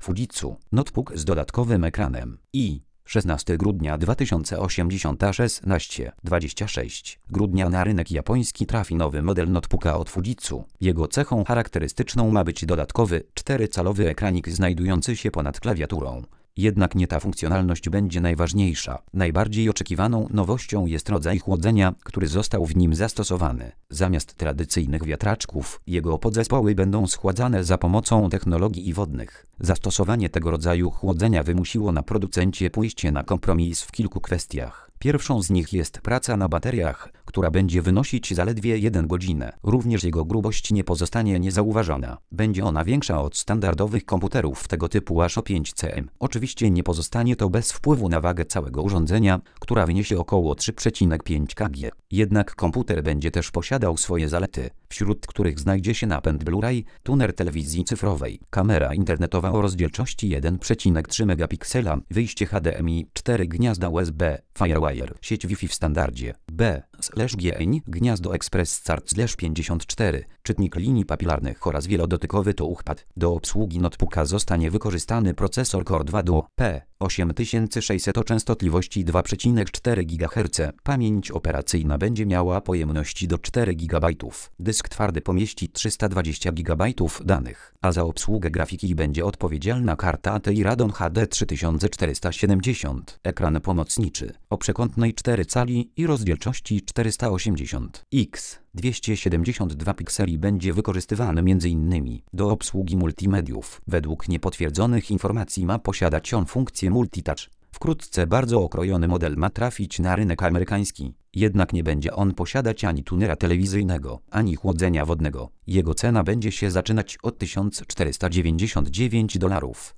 Fujitsu, notebook z dodatkowym ekranem. 16 grudnia 2080 16:26 grudnia na rynek japoński trafi nowy model notebooka od Fujitsu. Jego cechą charakterystyczną ma być dodatkowy 4-calowy ekranik znajdujący się ponad klawiaturą. Jednak nie ta funkcjonalność będzie najważniejsza. Najbardziej oczekiwaną nowością jest rodzaj chłodzenia, który został w nim zastosowany. Zamiast tradycyjnych wiatraczków, jego podzespoły będą schładzane za pomocą technologii wodnych. Zastosowanie tego rodzaju chłodzenia wymusiło na producencie pójście na kompromis w kilku kwestiach. Pierwszą z nich jest praca na bateriach, która będzie wynosić zaledwie 1 godzinę. Również jego grubość nie pozostanie niezauważona. Będzie ona większa od standardowych komputerów tego typu aż o 5 cm. Oczywiście nie pozostanie to bez wpływu na wagę całego urządzenia, która wyniesie około 3,5 kg. Jednak komputer będzie też posiadał swoje zalety, wśród których znajdzie się napęd Blu-ray, tuner telewizji cyfrowej, kamera internetowa o rozdzielczości 1,3 megapiksela, wyjście HDMI 4, gniazda USB, Firewire, sieć Wi-Fi w standardzie B/GN, gniazdo Express-Card/54, czytnik linii papilarnych oraz wielodotykowy touchpad. Do obsługi notebooka zostanie wykorzystany procesor Core 2 Duo P8600 o częstotliwości 2,4 GHz. Pamięć operacyjna będzie miała pojemność do 4 GB. Dysk twardy pomieści 320 GB danych, a za obsługę grafiki będzie odpowiedzialna karta ATI Radeon HD 3470. Ekran pomocniczy o przekątnej 4 cali i rozdzielczości 480x 272 pikseli będzie wykorzystywany m.in. do obsługi multimediów. Według niepotwierdzonych informacji ma posiadać on funkcję multitouch. Wkrótce bardzo okrojony model ma trafić na rynek amerykański. Jednak nie będzie on posiadać ani tunera telewizyjnego, ani chłodzenia wodnego. Jego cena będzie się zaczynać od $1499.